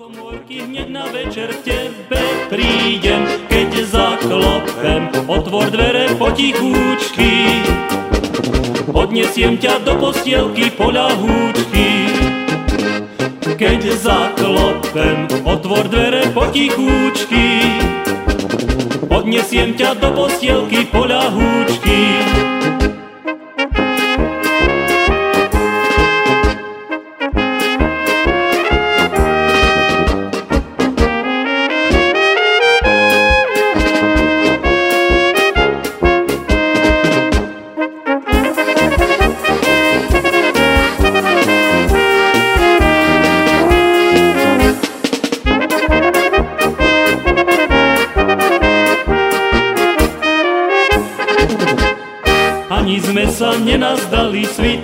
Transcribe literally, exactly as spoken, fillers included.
komórky hneď na večer k tebe prídem, keď zaklopem, otvor dvere potichúčky, odnesiem ťa do postielky poľahúčky. Keď zaklopem, otvor dvere potichúčky, odnesiem ťa do postielky poľahúčky. Ani sme sa nenazdali, svit